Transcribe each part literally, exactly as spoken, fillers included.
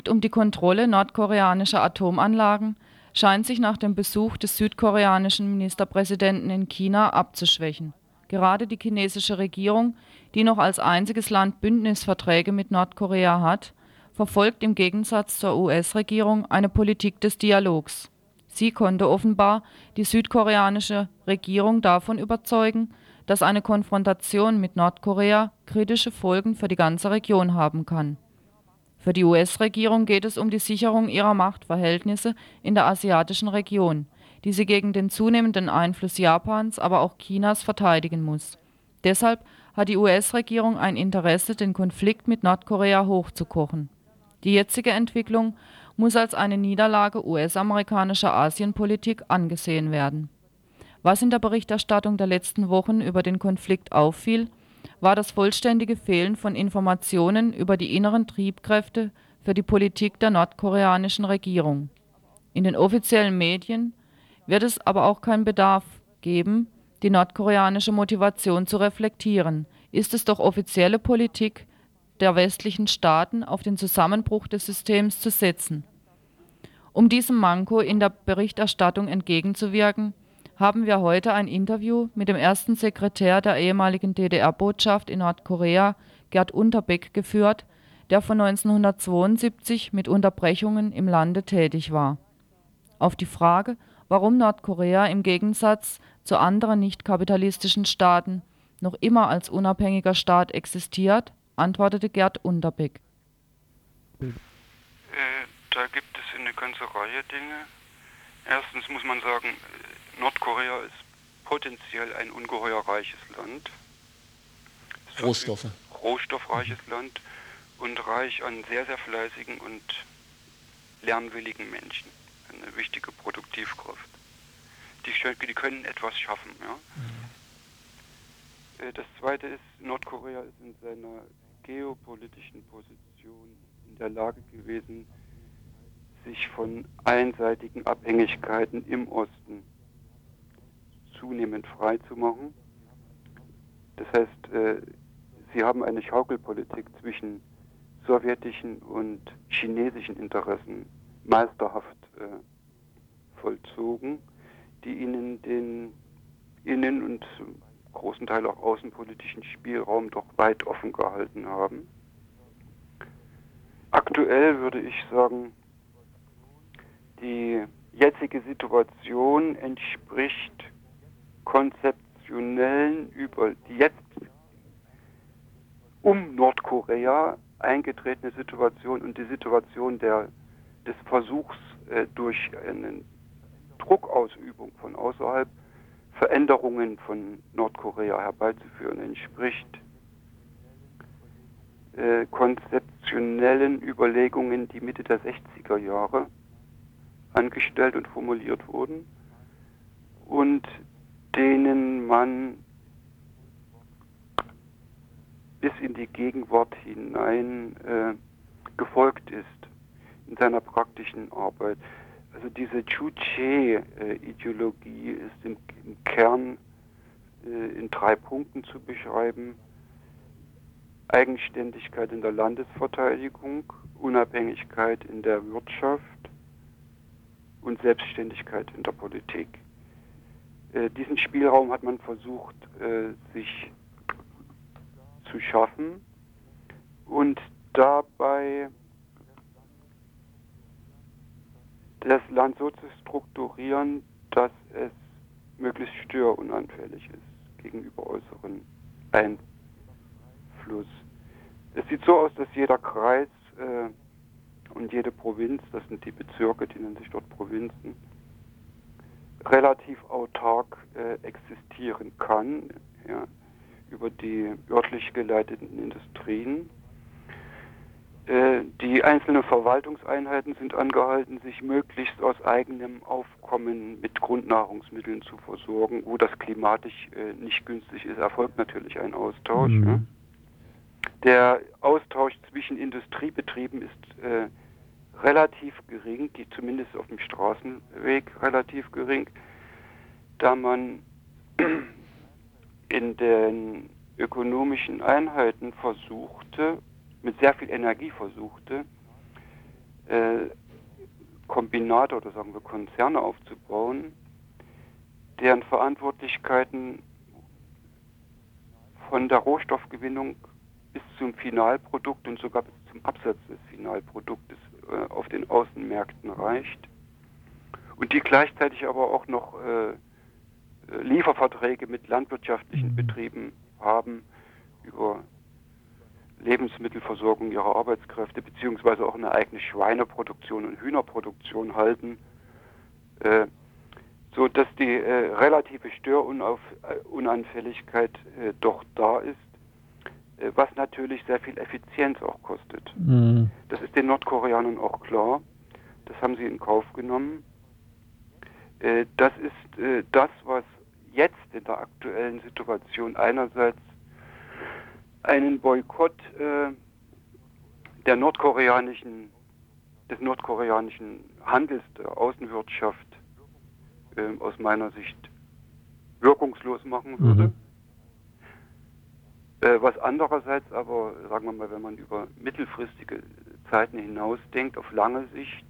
um die Kontrolle nordkoreanischer Atomanlagen scheint sich nach dem Besuch des südkoreanischen Ministerpräsidenten in China abzuschwächen. Gerade die chinesische Regierung, die noch als einziges Land Bündnisverträge mit Nordkorea hat, verfolgt im Gegensatz zur U S-Regierung eine Politik des Dialogs. Sie konnte offenbar die südkoreanische Regierung davon überzeugen, dass eine Konfrontation mit Nordkorea kritische Folgen für die ganze Region haben kann. Für die U S-Regierung geht es um die Sicherung ihrer Machtverhältnisse in der asiatischen Region, die sie gegen den zunehmenden Einfluss Japans, aber auch Chinas verteidigen muss. Deshalb hat die U S-Regierung ein Interesse, den Konflikt mit Nordkorea hochzukochen. Die jetzige Entwicklung muss als eine Niederlage U S-amerikanischer Asienpolitik angesehen werden. Was in der Berichterstattung der letzten Wochen über den Konflikt auffiel, war das vollständige Fehlen von Informationen über die inneren Triebkräfte für die Politik der nordkoreanischen Regierung. In den offiziellen Medien wird es aber auch keinen Bedarf geben, die nordkoreanische Motivation zu reflektieren. Ist es doch offizielle Politik der westlichen Staaten, auf den Zusammenbruch des Systems zu setzen. Um diesem Manko in der Berichterstattung entgegenzuwirken, haben wir heute ein Interview mit dem ersten Sekretär der ehemaligen D D R-Botschaft in Nordkorea, Gerd Unterbeck, geführt, der von neunzehnhundertzweiundsiebzig mit Unterbrechungen im Lande tätig war. Auf die Frage, warum Nordkorea im Gegensatz zu anderen nicht-kapitalistischen Staaten noch immer als unabhängiger Staat existiert, antwortete Gerd Unterbeck. Äh, da gibt es eine ganze Reihe Dinge. Erstens muss man sagen, Nordkorea ist potenziell ein ungeheuer reiches Land. Rohstoffe. Rohstoffreiches mhm. Land und reich an sehr, sehr fleißigen und lernwilligen Menschen. Eine wichtige Produktivkraft. Die, die können etwas schaffen. Ja? Mhm. Das Zweite ist, Nordkorea ist in seiner geopolitischen Position in der Lage gewesen, sich von einseitigen Abhängigkeiten im Osten zunehmend frei zu machen. Das heißt, äh, sie haben eine Schaukelpolitik zwischen sowjetischen und chinesischen Interessen meisterhaft äh, vollzogen, die ihnen den innen- und zum großen Teil auch außenpolitischen Spielraum doch weit offen gehalten haben. Aktuell würde ich sagen, die jetzige Situation entspricht konzeptionellen über die jetzt um Nordkorea eingetretene Situation und die Situation der, des Versuchs äh, durch eine Druckausübung von außerhalb Veränderungen von Nordkorea herbeizuführen, entspricht äh, konzeptionellen Überlegungen, die Mitte der sechziger Jahre angestellt und formuliert wurden und denen man bis in die Gegenwart hinein äh, gefolgt ist in seiner praktischen Arbeit. Also diese Juche-Ideologie ist im, im Kern äh, in drei Punkten zu beschreiben. Eigenständigkeit in der Landesverteidigung, Unabhängigkeit in der Wirtschaft und Selbstständigkeit in der Politik. Äh, diesen Spielraum hat man versucht, äh, sich zu schaffen und dabei das Land so zu strukturieren, dass es möglichst störunanfällig ist gegenüber äußeren Einfluss. Es sieht so aus, dass jeder Kreis äh, und jede Provinz, das sind die Bezirke, die nennen sich dort Provinzen, relativ autark äh, existieren kann, ja, über die örtlich geleiteten Industrien. Äh, die einzelnen Verwaltungseinheiten sind angehalten, sich möglichst aus eigenem Aufkommen mit Grundnahrungsmitteln zu versorgen. Wo das klimatisch äh, nicht günstig ist, erfolgt natürlich ein Austausch. Mhm. Ja. Der Austausch zwischen Industriebetrieben ist äh, relativ gering, die zumindest auf dem Straßenweg relativ gering, da man in den ökonomischen Einheiten versuchte, mit sehr viel Energie versuchte, äh, Kombinate oder sagen wir Konzerne aufzubauen, deren Verantwortlichkeiten von der Rohstoffgewinnung bis zum Finalprodukt und sogar bis zum Absatz des Finalproduktes äh, auf den Außenmärkten reicht und die gleichzeitig aber auch noch äh, Lieferverträge mit landwirtschaftlichen Betrieben haben über Lebensmittelversorgung ihrer Arbeitskräfte beziehungsweise auch eine eigene Schweineproduktion und Hühnerproduktion halten, äh, so dass die äh, relative Störunanfälligkeit äh, doch da ist, äh, was natürlich sehr viel Effizienz auch kostet. Mhm. Das ist den Nordkoreanern auch klar. Das haben sie in Kauf genommen. Äh, das ist äh, das, was jetzt in der aktuellen Situation einerseits einen Boykott äh, der nordkoreanischen, des nordkoreanischen Handels, der Außenwirtschaft äh, aus meiner Sicht wirkungslos machen würde. Mhm. Äh, was andererseits aber, sagen wir mal, wenn man über mittelfristige Zeiten hinausdenkt, auf lange Sicht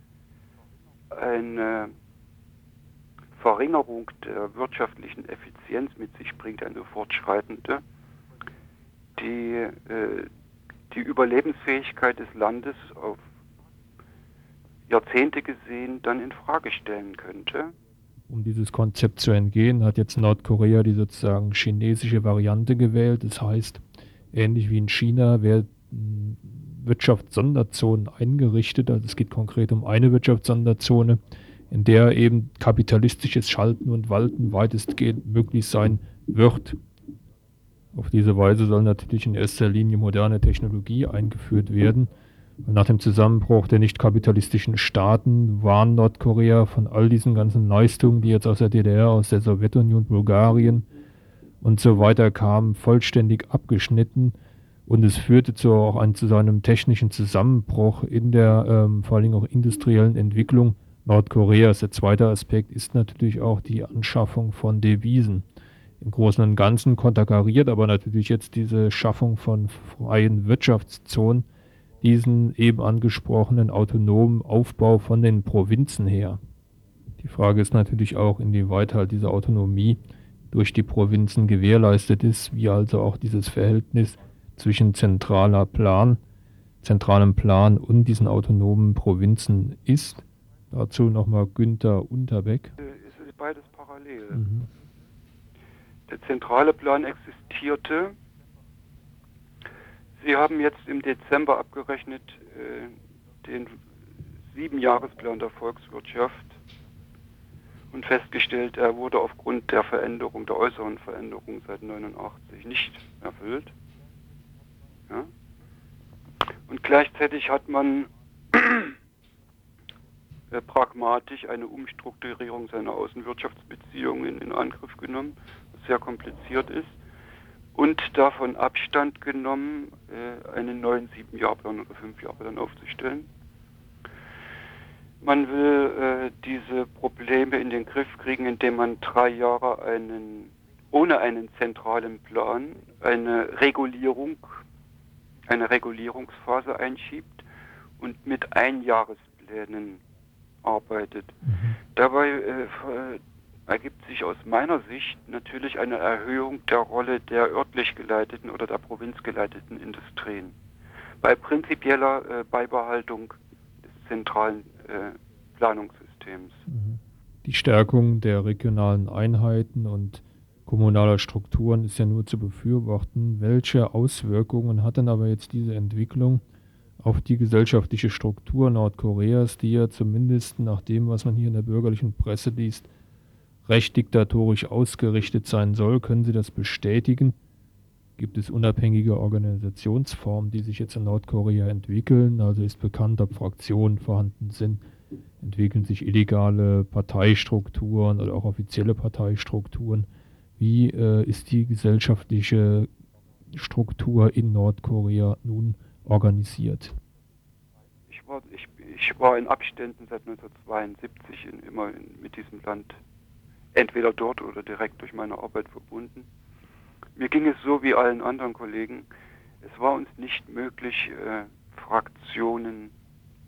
eine Verringerung der wirtschaftlichen Effizienz mit sich bringt, eine fortschreitende, die äh, die Überlebensfähigkeit des Landes auf Jahrzehnte gesehen dann in Frage stellen könnte. Um dieses Konzept zu entgehen, hat jetzt Nordkorea die sozusagen chinesische Variante gewählt. Das heißt, ähnlich wie in China werden Wirtschaftssonderzonen eingerichtet. Also es geht konkret um eine Wirtschaftssonderzone, in der eben kapitalistisches Schalten und Walten weitestgehend möglich sein wird. Auf diese Weise soll natürlich in erster Linie moderne Technologie eingeführt werden. Und nach dem Zusammenbruch der nicht kapitalistischen Staaten waren Nordkorea von all diesen ganzen Leistungen, die jetzt aus der D D R, aus der Sowjetunion, Bulgarien und so weiter kamen, vollständig abgeschnitten. Und es führte zu, auch ein, zu seinem technischen Zusammenbruch in der ähm, vor allem auch industriellen Entwicklung Nordkoreas. Der zweite Aspekt ist natürlich auch die Anschaffung von Devisen. Im Großen und Ganzen konterkariert aber natürlich jetzt diese Schaffung von freien Wirtschaftszonen diesen eben angesprochenen autonomen Aufbau von den Provinzen her. Die Frage ist natürlich auch, inwieweit halt diese Autonomie durch die Provinzen gewährleistet ist, wie also auch dieses Verhältnis zwischen zentraler Plan, zentralem Plan und diesen autonomen Provinzen ist. Dazu nochmal Günther Unterbeck. Es ist beides parallel. Mhm. Der zentrale Plan existierte. Sie haben jetzt im Dezember abgerechnet äh, den Siebenjahresplan der Volkswirtschaft und festgestellt, er wurde aufgrund der Veränderung, der äußeren Veränderung seit neunundachtzig nicht erfüllt. Ja? Und gleichzeitig hat man äh, pragmatisch eine Umstrukturierung seiner Außenwirtschaftsbeziehungen in Angriff genommen, was sehr kompliziert ist, und davon Abstand genommen, äh, einen neuen Sieben-Jahr-Plan oder Fünf-Jahr-Plan aufzustellen. Man will äh, diese Probleme in den Griff kriegen, indem man drei Jahre einen, ohne einen zentralen Plan eine Regulierung, eine Regulierungsphase einschiebt und mit Einjahresplänen arbeitet. Mhm. Dabei äh, ergibt sich aus meiner Sicht natürlich eine Erhöhung der Rolle der örtlich geleiteten oder der provinzgeleiteten Industrien. Bei prinzipieller äh, Beibehaltung des zentralen äh, Planungssystems. Die Stärkung der regionalen Einheiten und kommunaler Strukturen ist ja nur zu befürworten. Welche Auswirkungen hat denn aber jetzt diese Entwicklung auf die gesellschaftliche Struktur Nordkoreas, die ja zumindest nach dem, was man hier in der bürgerlichen Presse liest, recht diktatorisch ausgerichtet sein soll? Können Sie das bestätigen? Gibt es unabhängige Organisationsformen, die sich jetzt in Nordkorea entwickeln? Also ist bekannt, ob Fraktionen vorhanden sind, entwickeln sich illegale Parteistrukturen oder auch offizielle Parteistrukturen. Wie äh, ist die gesellschaftliche Struktur in Nordkorea nun organisiert? Ich war, ich, ich war in Abständen seit neunzehnhundertzweiundsiebzig in, immer in, mit diesem Land entweder dort oder direkt durch meine Arbeit verbunden. Mir ging es so wie allen anderen Kollegen. Es war uns nicht möglich, äh, Fraktionen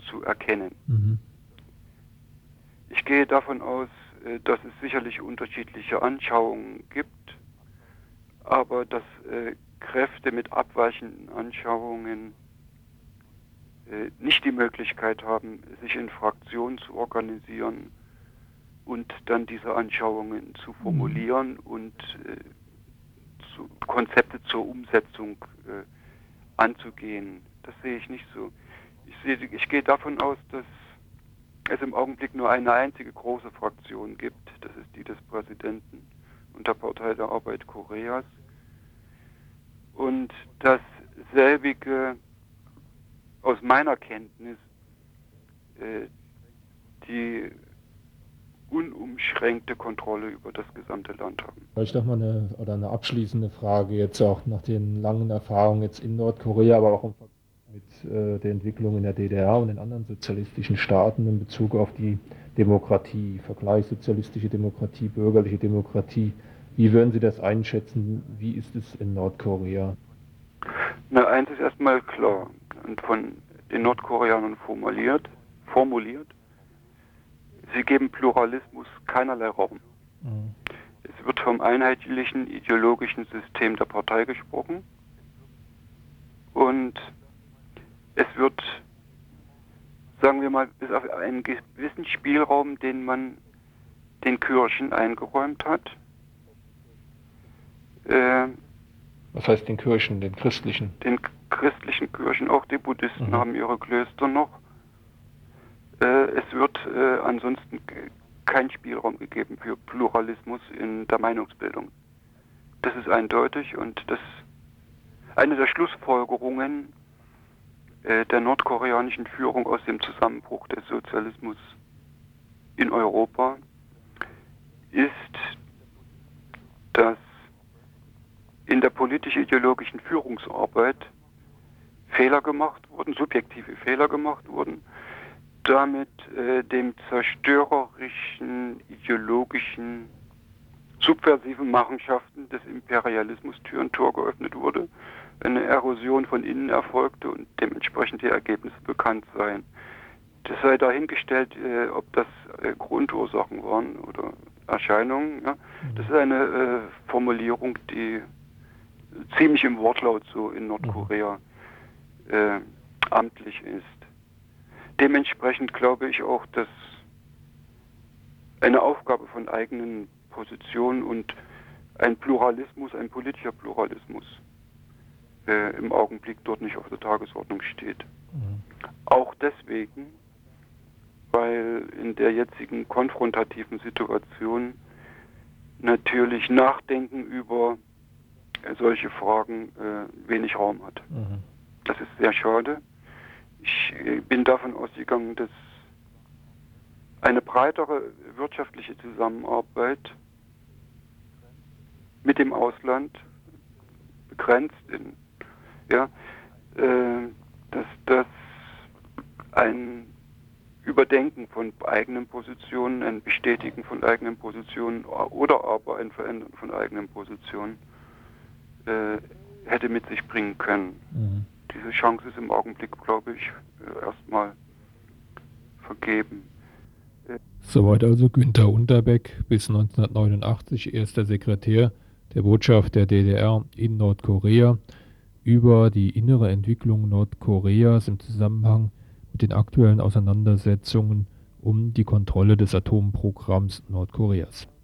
zu erkennen. Mhm. Ich gehe davon aus, äh, dass es sicherlich unterschiedliche Anschauungen gibt, aber dass äh, Kräfte mit abweichenden Anschauungen äh, nicht die Möglichkeit haben, sich in Fraktionen zu organisieren und dann diese Anschauungen zu formulieren und äh, zu, Konzepte zur Umsetzung äh, anzugehen. Das sehe ich nicht so. Ich, sehe, ich gehe davon aus, dass es im Augenblick nur eine einzige große Fraktion gibt. Das ist die des Präsidenten und der Partei der Arbeit Koreas. Und dass selbige aus meiner Kenntnis äh, die unumschränkte Kontrolle über das gesamte Land haben. Vielleicht noch mal eine, oder eine abschließende Frage jetzt auch nach den langen Erfahrungen jetzt in Nordkorea, aber auch mit äh, der Entwicklung in der D D R und in anderen sozialistischen Staaten in Bezug auf die Demokratie, Vergleich sozialistische Demokratie, bürgerliche Demokratie. Wie würden Sie das einschätzen? Wie ist es in Nordkorea? Na, eins ist erstmal klar und von den Nordkoreanern formuliert, formuliert. Sie geben Pluralismus keinerlei Raum. Mhm. Es wird vom einheitlichen ideologischen System der Partei gesprochen und es wird, sagen wir mal, bis auf einen gewissen Spielraum, den man den Kirchen eingeräumt hat. Äh, Was heißt den Kirchen, den christlichen? Den christlichen Kirchen, auch die Buddhisten mhm. haben ihre Klöster noch. Es wird äh, ansonsten kein Spielraum gegeben für Pluralismus in der Meinungsbildung. Das ist eindeutig und das eine der Schlussfolgerungen äh, der nordkoreanischen Führung aus dem Zusammenbruch des Sozialismus in Europa ist, dass in der politisch-ideologischen Führungsarbeit Fehler gemacht wurden, subjektive Fehler gemacht wurden, damit äh, dem zerstörerischen, ideologischen, subversiven Machenschaften des Imperialismus Tür und Tor geöffnet wurde, eine Erosion von innen erfolgte und dementsprechend die Ergebnisse bekannt seien. Das sei dahingestellt, äh, ob das äh, Grundursachen waren oder Erscheinungen. Ja? Das ist eine äh, Formulierung, die ziemlich im Wortlaut so in Nordkorea äh, amtlich ist. Dementsprechend glaube ich auch, dass eine Aufgabe von eigenen Positionen und ein Pluralismus, ein politischer Pluralismus äh, im Augenblick dort nicht auf der Tagesordnung steht. Mhm. Auch deswegen, weil in der jetzigen konfrontativen Situation natürlich Nachdenken über äh, solche Fragen äh, wenig Raum hat. Mhm. Das ist sehr schade. Ich bin davon ausgegangen, dass eine breitere wirtschaftliche Zusammenarbeit mit dem Ausland begrenzt, in, ja, äh, dass das ein Überdenken von eigenen Positionen, ein Bestätigen von eigenen Positionen oder aber ein Verändern von eigenen Positionen äh, hätte mit sich bringen können. Mhm. Diese Chance ist im Augenblick, glaube ich, erstmal vergeben. Soweit also Günter Unterbeck, bis neunzehnhundertneunundachtzig erster Sekretär der Botschaft der D D R in Nordkorea, über die innere Entwicklung Nordkoreas im Zusammenhang mit den aktuellen Auseinandersetzungen um die Kontrolle des Atomprogramms Nordkoreas.